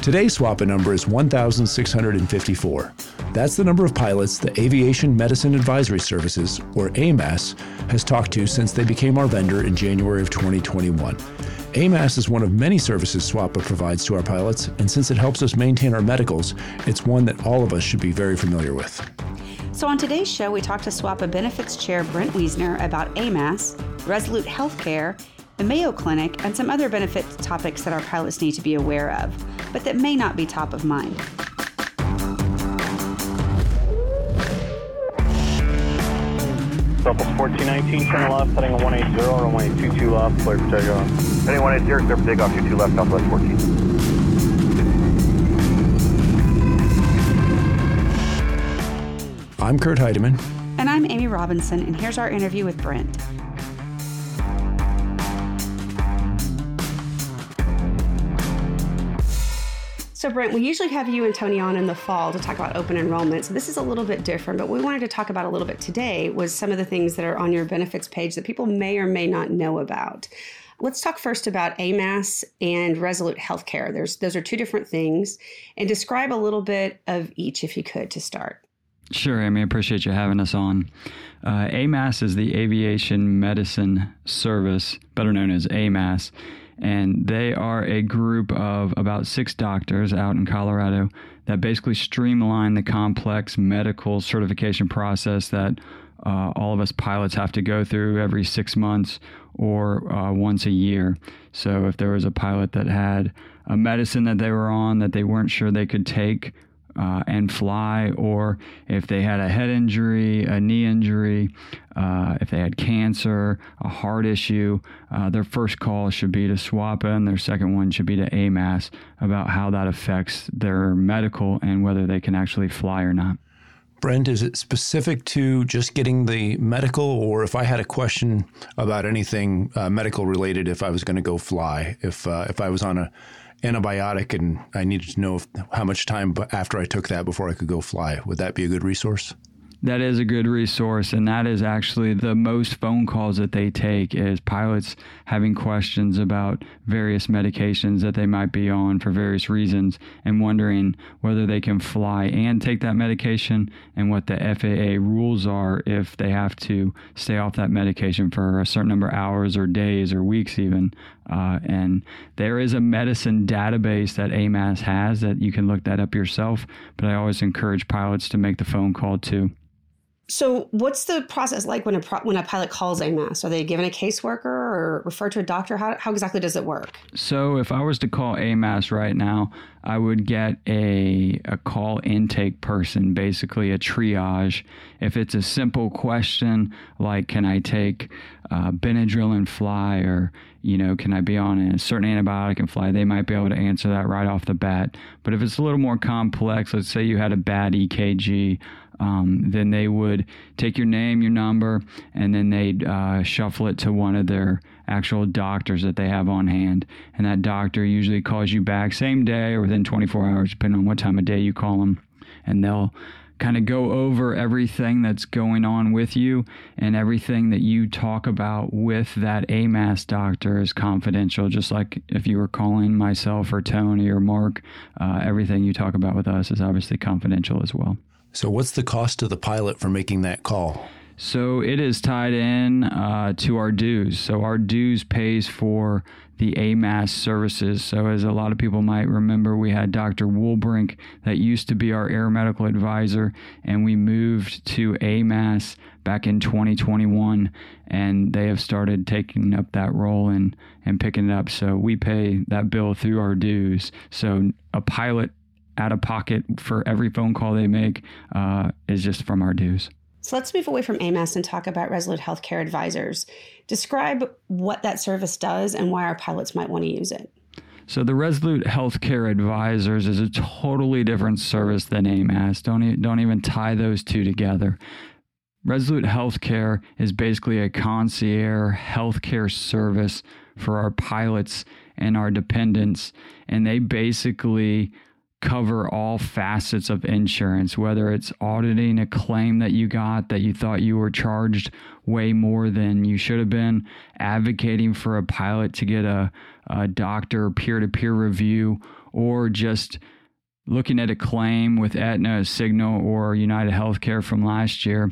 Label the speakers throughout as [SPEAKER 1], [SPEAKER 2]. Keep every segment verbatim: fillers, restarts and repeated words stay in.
[SPEAKER 1] Today's SWAPA number is one thousand six hundred fifty-four. That's the number of pilots the Aviation Medicine Advisory Services, or A M A S, has talked to since they became our vendor in January of twenty twenty-one. A M A S is one of many services SWAPA provides to our pilots, and since it helps us maintain our medicals, it's one that all of us should be very familiar with.
[SPEAKER 2] So on today's show, we talked to SWAPA Benefits Chair Brent Wiesner about A M A S, Resolute Healthcare, the Mayo Clinic, and some other benefit topics that our pilots need to be aware of, but that may not be top of mind.
[SPEAKER 3] Southwest fourteen nineteen, turn left, heading one eighty, runway two two left, clear for takeoff.
[SPEAKER 4] Heading one eighty, clear for takeoff, two two left, Southwest fourteen.
[SPEAKER 1] I'm Kurt Heidemann.
[SPEAKER 2] And I'm Amy Robinson, and here's our interview with Brent. So Brent, we usually have you and Tony on in the fall to talk about open enrollment. So this is a little bit different, but what we wanted to talk about a little bit today was some of the things that are on your benefits page that people may or may not know about. Let's talk first about A M A S and Resolute Healthcare. There's, those are two different things. And describe a little bit of each, if you could, to start.
[SPEAKER 5] Sure, Amy. I appreciate you having us on. Uh, A M A S is the Aviation Medicine Service, better known as A M A S. And they are a group of about six doctors out in Colorado that basically streamline the complex medical certification process that uh, all of us pilots have to go through every six months or uh, once a year. So if there was a pilot that had a medicine that they were on that they weren't sure they could take Uh, and fly, or if they had a head injury, a knee injury, uh, if they had cancer, a heart issue, uh, their first call should be to SWAPA, and their second one should be to A M A S about how that affects their medical and whether they can actually fly or not.
[SPEAKER 1] Brent, is it specific to just getting the medical, or if I had a question about anything uh, medical related, if I was going to go fly, if uh, if I was on a antibiotic and I needed to know if, how much time after I took that before I could go fly, would that be a good resource?
[SPEAKER 5] That is a good resource, and that is actually the most phone calls that they take is pilots having questions about various medications that they might be on for various reasons and wondering whether they can fly and take that medication and what the F A A rules are if they have to stay off that medication for a certain number of hours or days or weeks even. Uh, and there is a medicine database that A M A S has that you can look that up yourself, but I always encourage pilots to make the phone call too.
[SPEAKER 2] So what's the process like when a pro- when a pilot calls A M A S? Are they given a caseworker or referred to a doctor? How, how exactly does it work?
[SPEAKER 5] So if I was to call A M A S right now, I would get a, a call intake person, basically a triage. If it's a simple question like, can I take uh, Benadryl and fly, or, you know, can I be on a certain antibiotic and fly, they might be able to answer that right off the bat. But if it's a little more complex, let's say you had a bad E K G, Um, then they would take your name, your number, and then they'd uh, shuffle it to one of their actual doctors that they have on hand. And that doctor usually calls you back same day or within twenty-four hours, depending on what time of day you call them. And they'll kind of go over everything that's going on with you, and everything that you talk about with that A M A S doctor is confidential, just like if you were calling myself or Tony or Mark. Uh, everything you talk about with us is obviously confidential as well.
[SPEAKER 1] So what's the cost to the pilot for making that call?
[SPEAKER 5] So it is tied in uh, to our dues. So our dues pays for the A M A S services. So as a lot of people might remember, we had Doctor Woolbrink that used to be our air medical advisor, and we moved to A M A S back in twenty twenty-one, and they have started taking up that role and, and picking it up. So we pay that bill through our dues. So a pilot out of pocket for every phone call they make uh, is just from our dues.
[SPEAKER 2] So let's move away from A M A S and talk about Resolute Healthcare Advisors. Describe what that service does and why our pilots might want to use it.
[SPEAKER 5] So the Resolute Healthcare Advisors is a totally different service than A M A S. Don't, e- don't even tie those two together. Resolute Healthcare is basically a concierge healthcare service for our pilots and our dependents, and they basically cover all facets of insurance, whether it's auditing a claim that you got that you thought you were charged way more than you should have been, advocating for a pilot to get a, a doctor peer-to-peer review, or just looking at a claim with Aetna, Signal, or United Healthcare from last year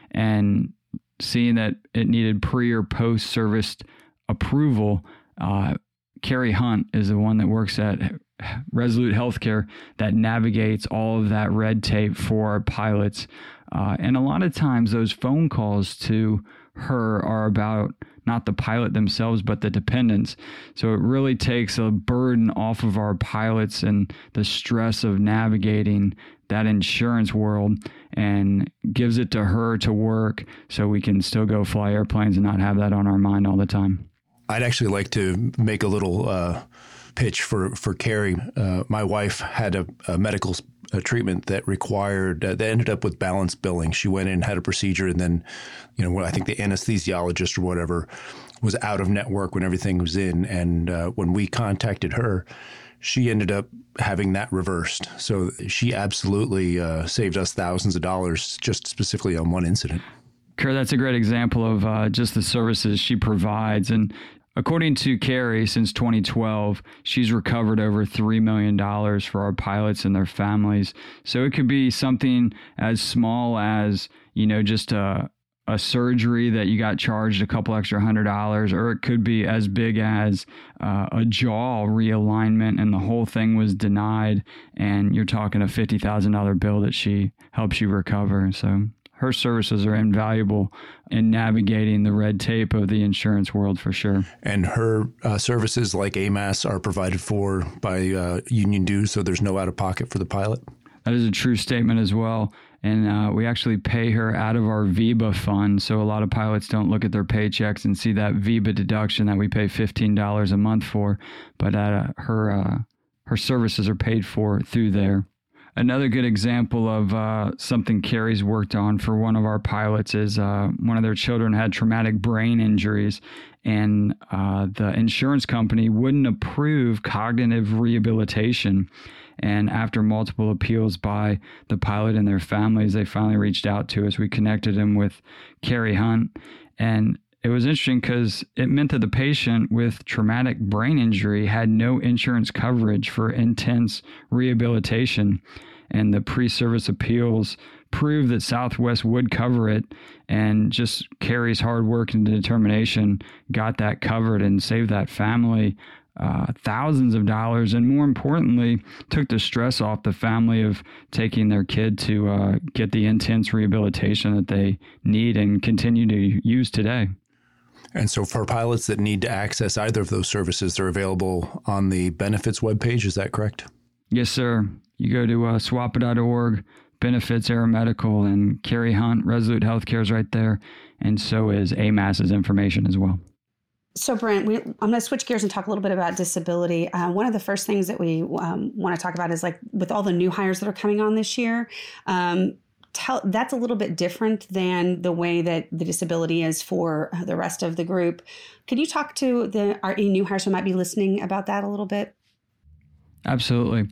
[SPEAKER 5] and seeing that it needed pre or post service approval, uh, Carrie Hunt is the one that works at Resolute Healthcare that navigates all of that red tape for our pilots. Uh, and a lot of times those phone calls to her are about not the pilot themselves, but the dependents. So it really takes a burden off of our pilots and the stress of navigating that insurance world and gives it to her to work so we can still go fly airplanes and not have that on our mind all the time.
[SPEAKER 1] I'd actually like to make a little uh, pitch for, for Carrie. Uh, my wife had a, a medical a treatment that required, uh, that ended up with balance billing. She went in, had a procedure, and then, you know, I think the anesthesiologist or whatever was out of network when everything was in. And uh, when we contacted her, she ended up having that reversed. So she absolutely uh, saved us thousands of dollars just specifically on one incident.
[SPEAKER 5] Kerr, that's a great example of uh, just the services she provides. And according to Carrie, since twenty twelve, she's recovered over three million dollars for our pilots and their families. So it could be something as small as, you know, just a, a surgery that you got charged a couple extra hundred dollars, or it could be as big as uh, a jaw realignment and the whole thing was denied. And you're talking a fifty thousand dollars bill that she helps you recover. So her services are invaluable in navigating the red tape of the insurance world for sure.
[SPEAKER 1] And her uh, services like A M A S are provided for by uh, union dues, so there's no out-of-pocket for the pilot?
[SPEAKER 5] That is a true statement as well. And uh, we actually pay her out of our VEBA fund. So a lot of pilots don't look at their paychecks and see that VEBA deduction that we pay fifteen dollars a month for. But uh, her, uh, her services are paid for through there. Another good example of uh, something Carrie's worked on for one of our pilots is uh, one of their children had traumatic brain injuries, and uh, the insurance company wouldn't approve cognitive rehabilitation. And after multiple appeals by the pilot and their families, they finally reached out to us. We connected them with Carrie Hunt, and it was interesting because it meant that the patient with traumatic brain injury had no insurance coverage for intense rehabilitation. And the pre-service appeals proved that Southwest would cover it, and just Carrie's hard work and determination got that covered and saved that family uh, thousands of dollars. And more importantly, took the stress off the family of taking their kid to uh, get the intense rehabilitation that they need and continue to use today.
[SPEAKER 1] And so for pilots that need to access either of those services, they're available on the benefits webpage. Is that correct?
[SPEAKER 5] Yes, sir. You go to uh, swappa dot org, benefits aeromedical, and Carrie Hunt, Resolute Healthcare is right there. And so is A M A S's information as well.
[SPEAKER 2] So, Brent, we, I'm going to switch gears and talk a little bit about disability. Uh, one of the first things that we um, want to talk about is like with all the new hires that are coming on this year, um, tell, that's a little bit different than the way that the disability is for the rest of the group. Could you talk to the our new hires who might be listening about that a little bit?
[SPEAKER 5] Absolutely.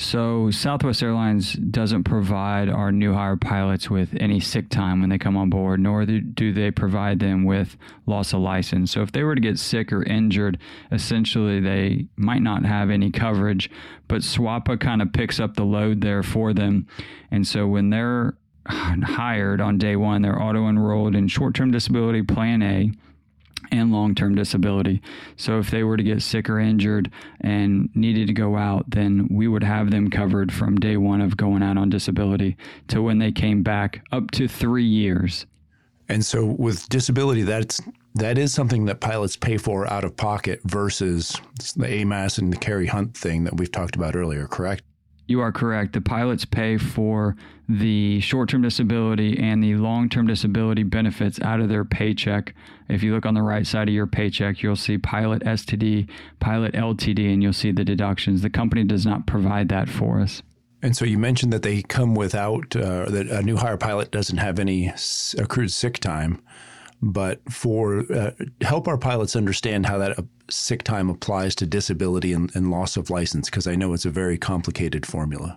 [SPEAKER 5] So Southwest Airlines doesn't provide our new hire pilots with any sick time when they come on board, nor do they provide them with loss of license. So if they were to get sick or injured, essentially they might not have any coverage, but SWAPA kind of picks up the load there for them. And so when they're hired on day one, they're auto-enrolled in short-term disability plan A and long-term disability. So if they were to get sick or injured and needed to go out, then we would have them covered from day one of going out on disability to when they came back, up to three years.
[SPEAKER 1] And so with disability, that's that is something that pilots pay for out of pocket versus the A M A S and the Carrie Hunt thing that we've talked about earlier, correct?
[SPEAKER 5] You are correct. The pilots pay for the short-term disability and the long-term disability benefits out of their paycheck. If you look on the right side of your paycheck, you'll see pilot S T D, pilot L T D, and you'll see the deductions. The company does not provide that for us.
[SPEAKER 1] And so you mentioned that they come without, uh, that a new hire pilot doesn't have any accrued sick time. But for uh, help our pilots understand how that uh, sick time applies to disability and, and loss of license, because I know it's a very complicated formula.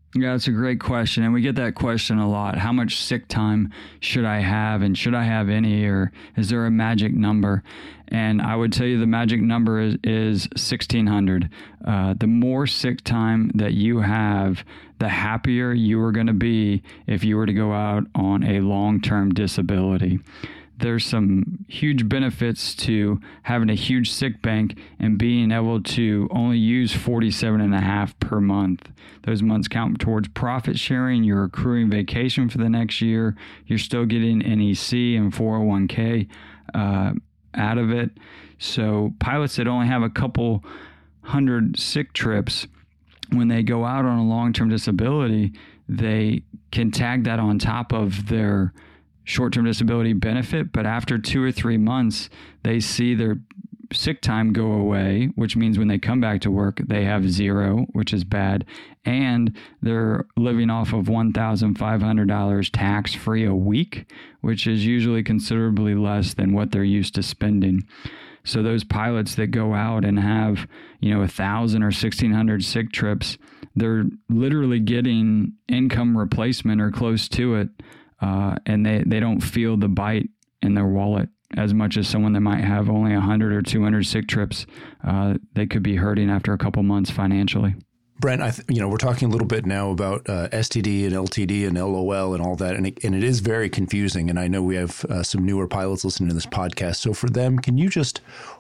[SPEAKER 5] Yeah, that's a great question. And we get that question a lot. How much sick time should I have? And should I have any? Or is there a magic number? And I would tell you the magic number is, is sixteen hundred. Uh, the more sick time that you have, the happier you are going to be if you were to go out on a long-term disability. There's some huge benefits to having a huge sick bank and being able to only use forty-seven and a half per month. Those months count towards profit sharing. You're accruing vacation for the next year. You're still getting N E C and four oh one k uh, out of it. So pilots that only have a couple hundred sick trips, when they go out on a long-term disability, they can tag that on top of their short-term disability benefit, but after two or three months, they see their sick time go away, which means when they come back to work, they have zero, which is bad, and they're living off of one thousand five hundred dollars tax-free a week, which is usually considerably less than what they're used to spending. So those pilots that go out and have, you know, a thousand or sixteen hundred sick trips, they're literally getting income replacement or close to it. Uh, and they, they don't feel the bite in their wallet as much as someone that might have only one hundred or two hundred sick trips. Uh, they could be hurting after a couple months financially.
[SPEAKER 1] Brent, I th- you know, we're talking a little bit now about uh, S T D and L T D and L O L and all that, and it, and it is very confusing. And I know we have uh, some newer pilots listening to this podcast. So for them, can you just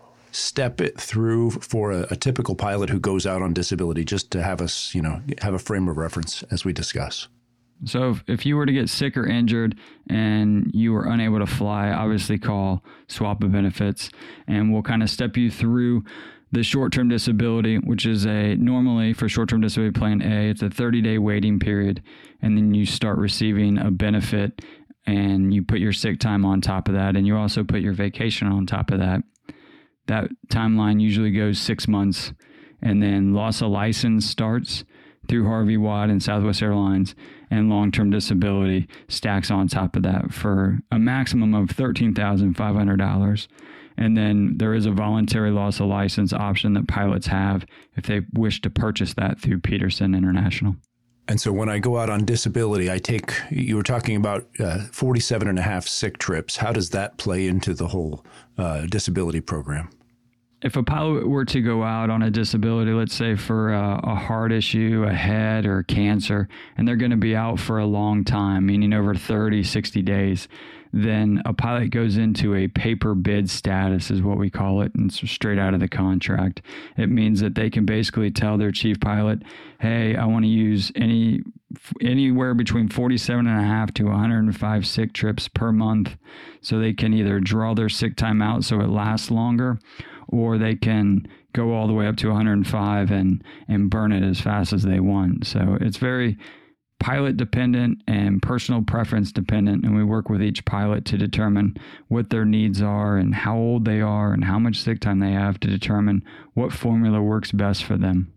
[SPEAKER 1] step it through for a, a typical pilot who goes out on disability, just to have us, you know, have a frame of reference as we discuss?
[SPEAKER 5] So if, if you were to get sick or injured and you were unable to fly, obviously call Swap of Benefits, and we'll kind of step you through the short-term disability, which is a normally for short-term disability plan A, it's a thirty-day waiting period, and then you start receiving a benefit, and you put your sick time on top of that, and you also put your vacation on top of that. That timeline usually goes six months, and then loss of license starts through Harvey Watt and Southwest Airlines, and long-term disability stacks on top of that for a maximum of thirteen thousand five hundred dollars. And then there is a voluntary loss of license option that pilots have if they wish to purchase that through Peterson International.
[SPEAKER 1] And so when I go out on disability, I take, you were talking about uh, forty-seven and a half sick trips. How does that play into the whole uh, disability program?
[SPEAKER 5] If a pilot were to go out on a disability, let's say for a, a heart issue, a head, or cancer, and they're going to be out for a long time, meaning over thirty, sixty days, then a pilot goes into a paper bid status is what we call it, and it's straight out of the contract. It means that they can basically tell their chief pilot, hey, I want to use any anywhere between forty-seven and a half to one hundred five sick trips per month. So they can either draw their sick time out so it lasts longer, or they can go all the way up to one hundred five and, and burn it as fast as they want. So it's very pilot dependent and personal preference dependent, and we work with each pilot to determine what their needs are and how old they are and how much sick time they have to determine what formula works best for them.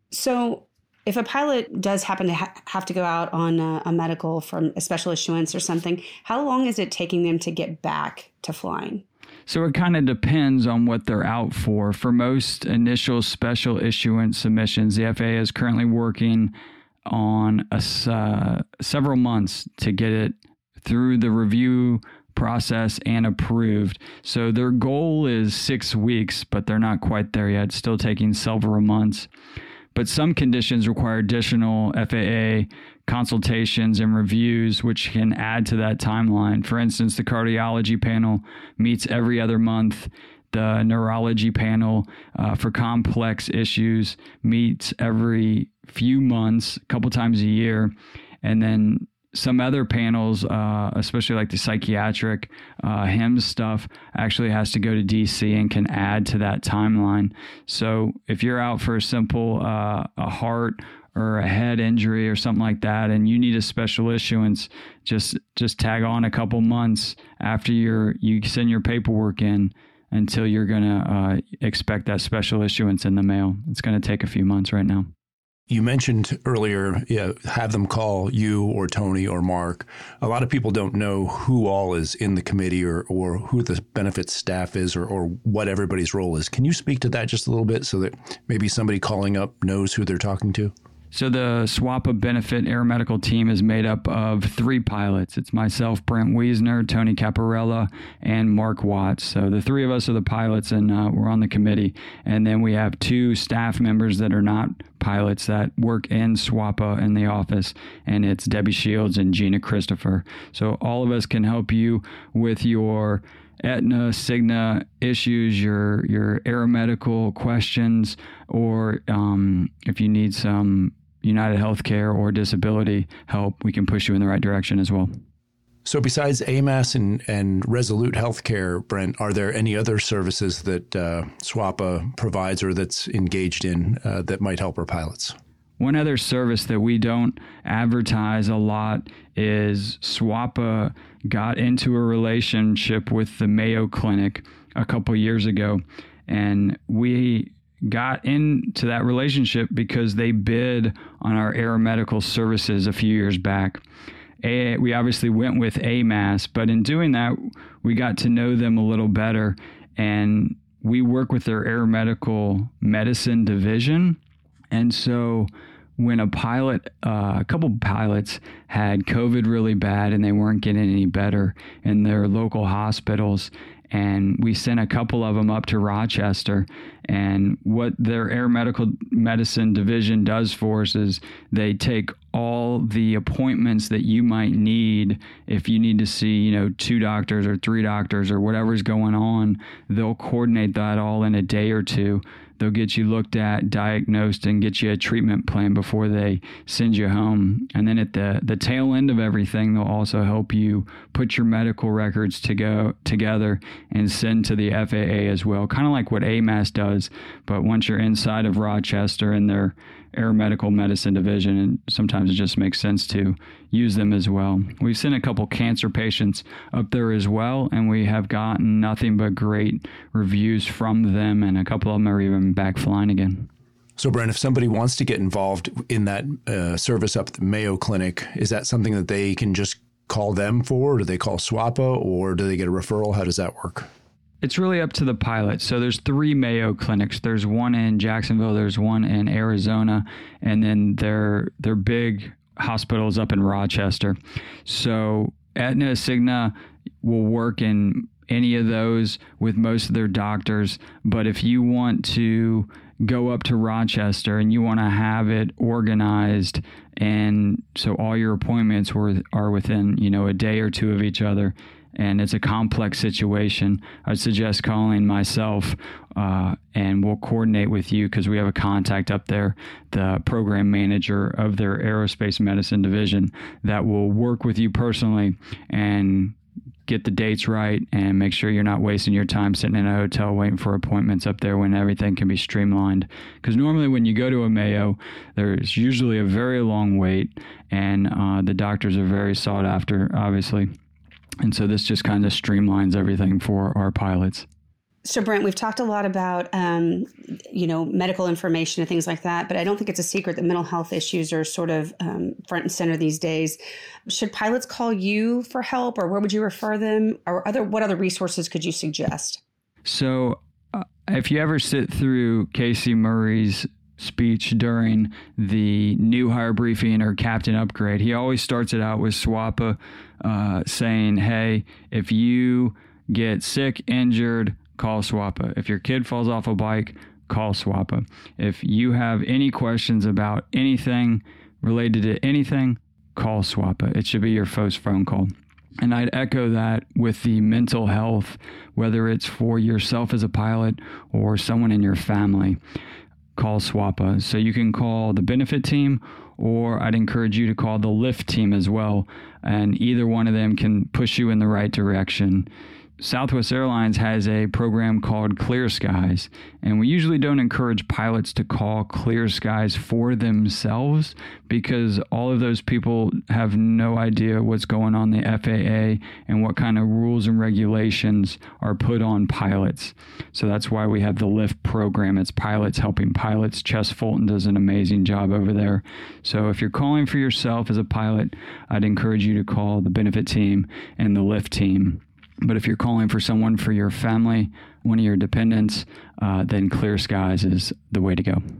[SPEAKER 2] So if a pilot does happen to ha- have to go out on a, a medical from a special issuance or something, how long is it taking them to get back to flying?
[SPEAKER 5] So it kind of depends on what they're out for. For most initial special issuance submissions, the F A A is currently working on a, uh, several months to get it through the review process and approved. So their goal is six weeks, but they're not quite there yet, still taking several months. But some conditions require additional F A A consultations and reviews, which can add to that timeline. For instance, the cardiology panel meets every other month. The neurology panel uh, for complex issues meets every few months, a couple times a year. And then some other panels, uh, especially like the psychiatric uh, H I M S stuff, actually has to go to D C and can add to that timeline. So if you're out for a simple uh, a heart or a head injury or something like that, and you need a special issuance, just just tag on a couple months after you're, you send your paperwork in until you're going to uh, expect that special issuance in the mail. It's going to take a few months right now.
[SPEAKER 1] You mentioned earlier, yeah, have them call you or Tony or Mark. A lot of people don't know who all is in the committee or, or who the benefits staff is or, or what everybody's role is. Can you speak to that just a little bit so that maybe somebody calling up knows who they're talking to?
[SPEAKER 5] So the SWAPA Benefit Aeromedical team is made up of three pilots. It's myself, Brent Wiesner, Tony Caparella, and Mark Watts. So the three of us are the pilots, and uh, we're on the committee. And then we have two staff members that are not pilots that work in SWAPA in the office, and it's Debbie Shields and Gina Christopher. So all of us can help you with your Aetna, Cigna issues, your your aeromedical questions, or um, if you need some United Healthcare or disability help, we can push you in the right direction as well.
[SPEAKER 1] So besides A M A S and, and Resolute Healthcare, Brent, are there any other services that uh, SWAPA provides or that's engaged in uh, that might help our pilots?
[SPEAKER 5] One other service that we don't advertise a lot is SWAPA got into a relationship with the Mayo Clinic a couple years ago, and we got into that relationship because they bid on our aeromedical services a few years back. A, we obviously went with A M A S, but in doing that, we got to know them a little better, and we work with their aeromedical medicine division. And so when a pilot, uh, a couple pilots had COVID really bad and they weren't getting any better in their local hospitals, and we sent a couple of them up to Rochester. And what their aeromedical medicine division does for us is they take all the appointments that you might need. If you need to see, you know, two doctors or three doctors or whatever's going on, they'll coordinate that all in a day or two. They'll get you looked at, diagnosed, and get you a treatment plan before they send you home. And then at the, the tail end of everything, they'll also help you put your medical records to go together and send to the F A A as well, kind of like what A M A S does. But once you're inside of Rochester in their aeromedical medicine division, and sometimes it just makes sense to use them as well. We've sent a couple cancer patients up there as well, and we have gotten nothing but great reviews from them, and a couple of them are even back flying again.
[SPEAKER 1] So, Brent, if somebody wants to get involved in that uh, service up at the Mayo Clinic, is that something that they can just call them for, or do they call SWAPA, or do they get a referral? How does that work?
[SPEAKER 5] It's really up to the pilot. So there's three Mayo clinics. There's one in Jacksonville, there's one in Arizona, and then their their big hospitals up in Rochester. So Aetna, Cigna will work in any of those with most of their doctors. But if you want to go up to Rochester and you want to have it organized, and so all your appointments were, are within, you know, a day or two of each other, and it's a complex situation, I'd suggest calling myself uh, and we'll coordinate with you because we have a contact up there, the program manager of their aerospace medicine division, that will work with you personally and get the dates right and make sure you're not wasting your time sitting in a hotel waiting for appointments up there when everything can be streamlined. Because normally when you go to a Mayo, there's usually a very long wait, and uh, the doctors are very sought after, obviously. And so this just kind of streamlines everything for our pilots.
[SPEAKER 2] So, Brent, we've talked a lot about, um, you know, medical information and things like that, but I don't think it's a secret that mental health issues are sort of um, front and center these days. Should pilots call you for help, or where would you refer them, or other what other resources could you suggest?
[SPEAKER 5] So uh, if you ever sit through Casey Murray's speech during the new hire briefing or captain upgrade, he always starts it out with SWAPA uh, saying, hey, if you get sick, injured, call SWAPA. If your kid falls off a bike, call SWAPA. If you have any questions about anything related to anything, call SWAPA. It should be your first phone call. And I'd echo that with the mental health, whether it's for yourself as a pilot or someone in your family. Call SWAPA. So you can call the benefit team, or I'd encourage you to call the lift team as well. And either one of them can push you in the right direction. Southwest Airlines has a program called Clear Skies, and we usually don't encourage pilots to call Clear Skies for themselves because all of those people have no idea what's going on in the F A A and what kind of rules and regulations are put on pilots. So that's why we have the LIFT program. It's pilots helping pilots. Chess Fulton does an amazing job over there. So if you're calling for yourself as a pilot, I'd encourage you to call the benefit team and the LIFT team. But if you're calling for someone for your family, one of your dependents, uh, then Clear Skies is the way to go.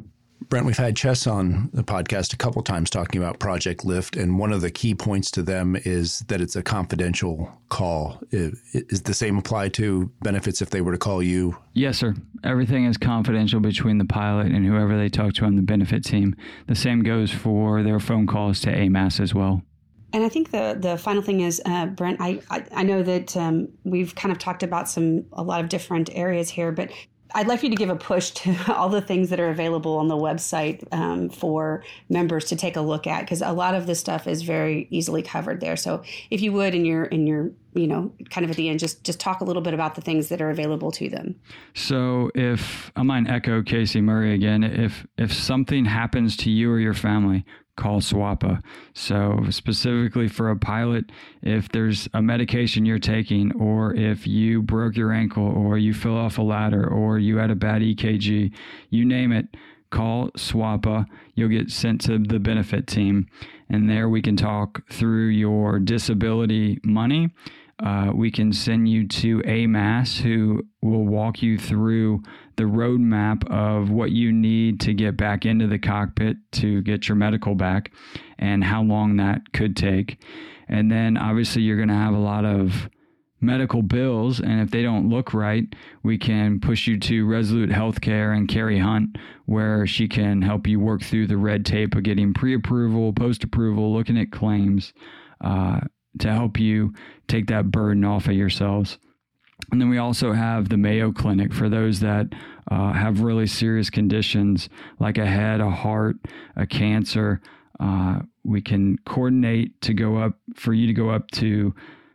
[SPEAKER 1] Brent, we've had Chess on the podcast a couple times talking about Project Lift, and one of the key points to them is that it's a confidential call. Is the same apply to benefits if they were to call you?
[SPEAKER 5] Yes, sir. Everything is confidential between the pilot and whoever they talk to on the benefit team. The same goes for their phone calls to A M A S as well.
[SPEAKER 2] And I think the the final thing is, uh, Brent, I, I, I know that um, we've kind of talked about some a lot of different areas here, but I'd like for you to give a push to all the things that are available on the website um, for members to take a look at, because a lot of this stuff is very easily covered there. So if you would, in your in your you know kind of at the end, just just talk a little bit about the things that are available to them.
[SPEAKER 5] So if I might echo Casey Murray again, if if something happens to you or your family, call SWAPA. So specifically for a pilot, if there's a medication you're taking, or if you broke your ankle, or you fell off a ladder, or you had a bad E K G, you name it, call SWAPA. You'll get sent to the benefit team. And there we can talk through your disability money. Uh, we can send you to A M A S, who will walk you through the roadmap of what you need to get back into the cockpit to get your medical back and how long that could take. And then obviously you're going to have a lot of medical bills, and if they don't look right, we can push you to Resolute Healthcare and Carrie Hunt, where she can help you work through the red tape of getting pre-approval, post-approval, looking at claims, uh, to help you take that burden off of yourselves. And then we also have the Mayo Clinic for those that uh, have really serious conditions like a head, a heart, a cancer. Uh, we can coordinate to go up for you to go up to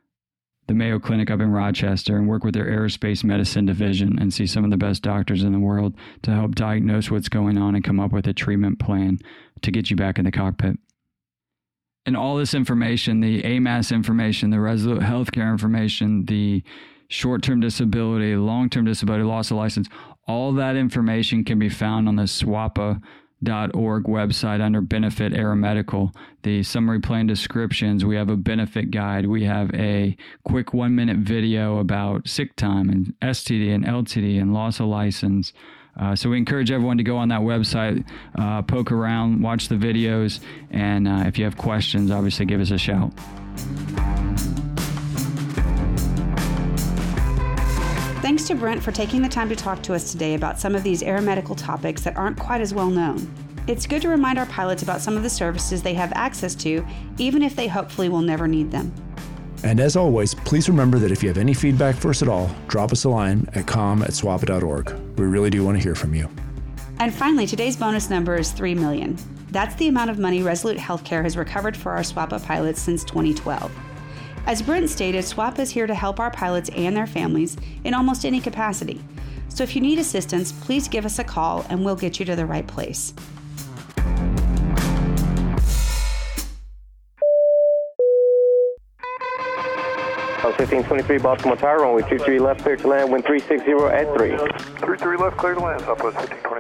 [SPEAKER 5] the Mayo Clinic up in Rochester and work with their aerospace medicine division and see some of the best doctors in the world to help diagnose what's going on and come up with a treatment plan to get you back in the cockpit. And all this information, the A M A S information, the Resolute Healthcare information, the short-term disability, long-term disability, loss of license, all that information can be found on the swapa dot org website under Benefit Aeromedical. The summary plan descriptions, we have a benefit guide, we have a quick one-minute video about sick time and S T D and L T D and loss of license. Uh, so we encourage everyone to go on that website, uh, poke around, watch the videos, and uh, if you have questions, obviously give us a shout.
[SPEAKER 2] Thanks to Brent for taking the time to talk to us today about some of these aeromedical topics that aren't quite as well known. It's good to remind our pilots about some of the services they have access to, even if they hopefully will never need them.
[SPEAKER 1] And as always, please remember that if you have any feedback for us at all, drop us a line at com at swapa dot org. We really do want to hear from you.
[SPEAKER 2] And finally, today's bonus number is three million dollars. That's the amount of money Resolute Healthcare has recovered for our SWAPA pilots since twenty twelve. As Brent stated, SWAPA is here to help our pilots and their families in almost any capacity. So if you need assistance, please give us a call and we'll get you to the right place.
[SPEAKER 3] fifteen twenty-three Baltimore Tower, runway two three left, clear to land, wind three sixty at three.
[SPEAKER 4] three three left, clear to land, Southwest fifteen twenty-three.